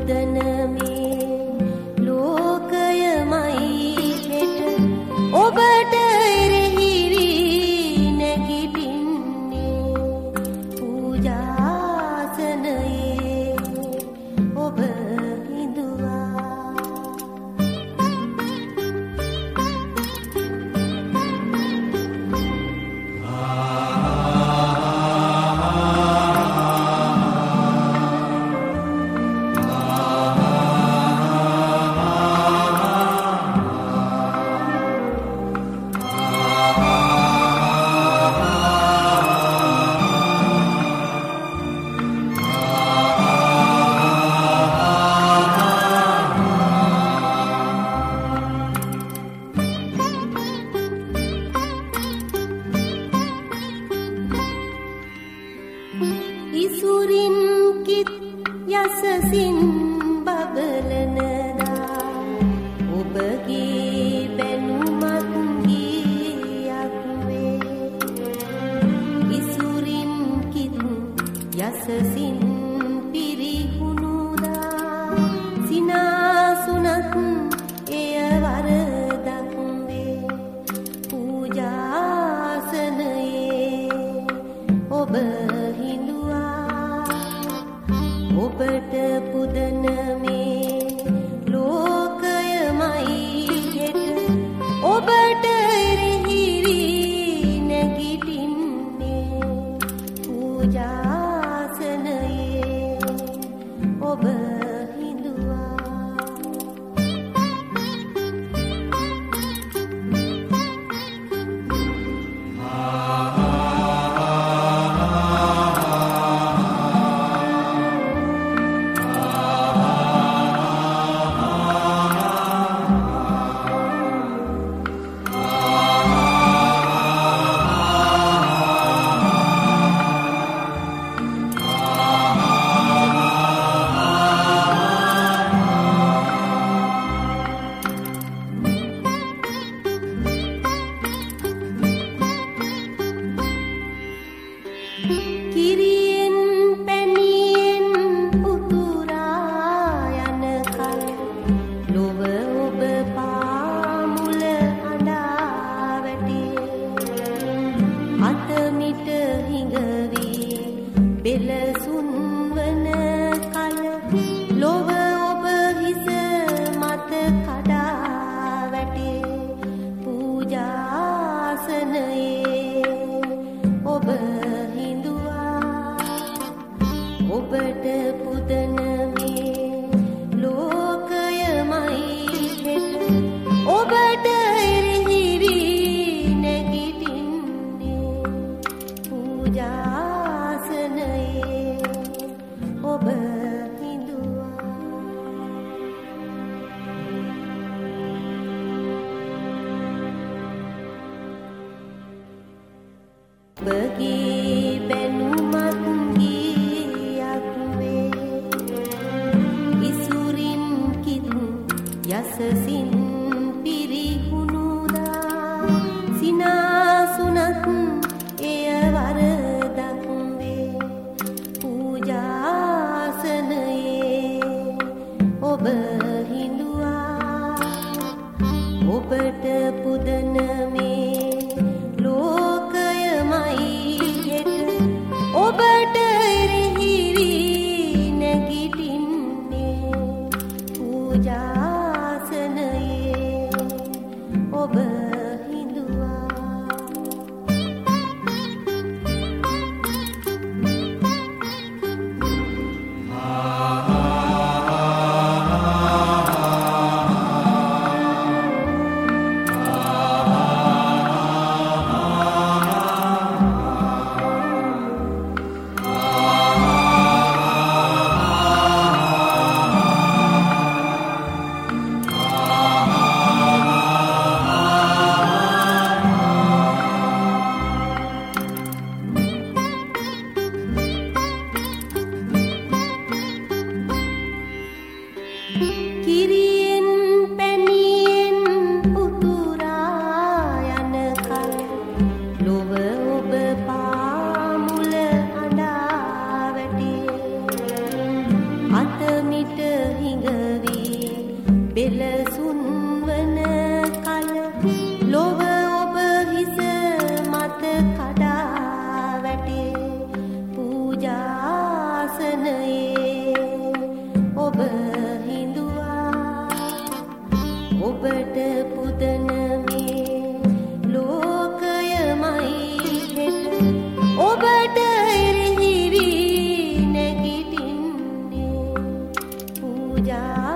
පුදන මේ ලෝකයමයි හෙට ඔබට එරෙහිවි නැගිටින්නේ පූජාසනයේ ඔබ හිඳුවා. ඉසුරින් කිත් යසසින් බබලනදා ඔබගේ බැනුමත් ගියක් වේ. ඉසුරින් කිත් යසසින් පිරිහුණුදා සිනාසුනත් එය වරදක් වේ. පූජාසනයේ ඔබ ඔබට පුදන මේ ලෝකයමයි හෙට ඔබට එරෙහිවි නැගිටින්නේ පූජාසනයේ ඔබ හිඳුවා. කිරියෙන් පැණියෙන් උතුරා යන කල ලොව ඔබ පාමුල අඬා වැටේ. අතමිට හිඟවී පෙළසුන් වන කල ලොව ඔබ හිස මත කඩා වැටේ. පූජාසනයේ ඔබ ඔබට පුදන මේ ලෝකයමයි හෙට ඔබට එරෙහිවි නැගිටින්නේ පූජාසනයේ ඔබ හිඳුවා. ඔබගේ බැනුමත් ඉසුරින් කිත් යසසින් පිරිහුණුදා සිනාසුනත් එය වරදක් වේ. පූජාසනයේ ඔබ හිඳුවා. ඔබට පුදන මේ ලෝකයමයි හෙට ඔබට එරෙහිවි නැගිටින්නේ පූජාසනයේ පූජා